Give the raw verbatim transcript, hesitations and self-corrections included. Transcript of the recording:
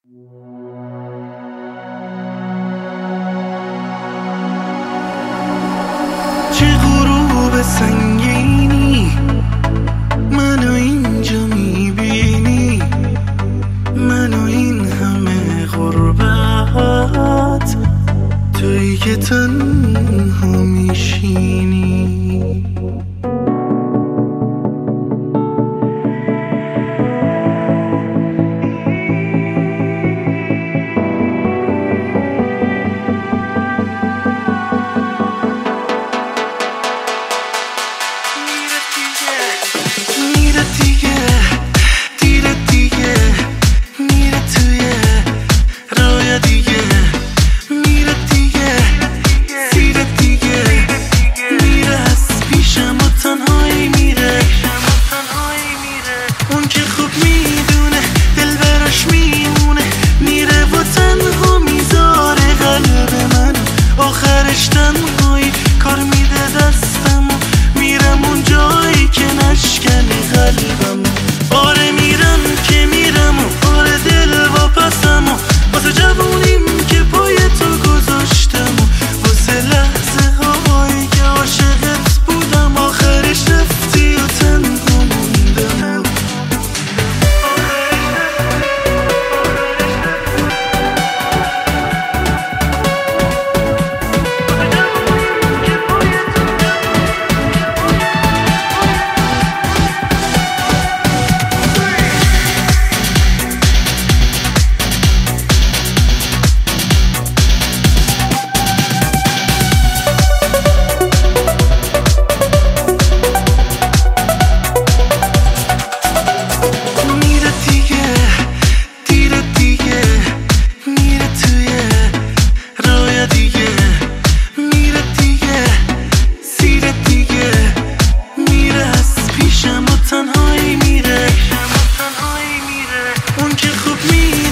چه غروب سنگینی منو اینجا میبینی، منو این همه غربت، تویی که تنها میشینی. آخرش تنهایی کار میده دستم و میرم اون جایی که نشکنی قلبم. آره میرم که میرم و آره دل واپسم و واسه جوونیم که پای تو گذاشتم و واسه لحظه هایی که عاشقت بودم. آخرش رفتی و تنها موندم. تنهایی میره، اون که خوب میره.